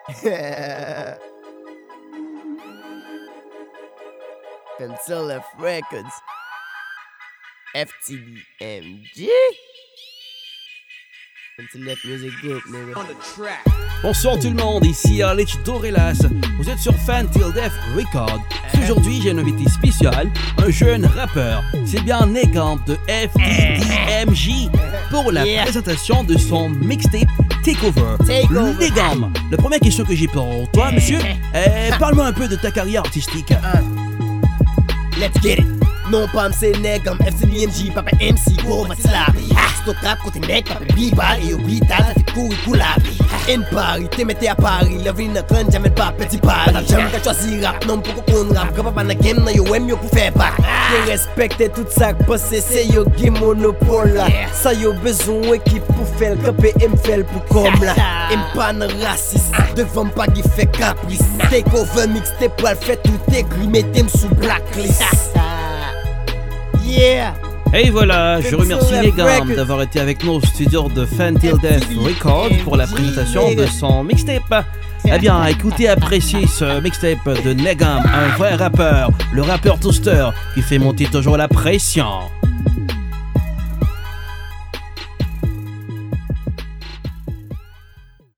Pencil F Records. FTBMG. Pencil F Music Group, nigga. Bonsoir tout le monde, ici Lich Dorelas. Vous êtes sur Fantil Def Record. Aujourd'hui, j'ai un invité spécial, un jeune rappeur. C'est bien Negam de FTBMG pour la présentation de son mixtape Takeover. Negam, la première question que j'ai pour toi, monsieur, parle-moi un peu de ta carrière artistique. Let's get it. Non pas c'est Negam, FTBMG, papa MC, gros matslabi. Stop rap côté mec, papa bibal et oublie ta fait cool coulabi. In Paris, t'es metté à Paris, la vie n'a qu'un jamais pas petit Paris. J'aime qu'à choisir rap, non pour qu'on rap, que papa n'a game, n'a yo aime yo pour faire pas. Yo respecte tout ça que passé, c'est yo qui monopole là. Ça yo besoin équipe pour faire le capé et m'fait pour comme là. Aime pas n'a raciste, devant pas qui fait caprice. Take over mixtape pour le faire tout écrit, mettez-moi sous blacklist. Yeah! Et voilà, je remercie Negam d'avoir été avec nous au studio de Fantil Def Record pour la présentation de son mixtape. Eh bien, écoutez, appréciez ce mixtape de Negam, un vrai rappeur, le rappeur toaster qui fait monter toujours la pression.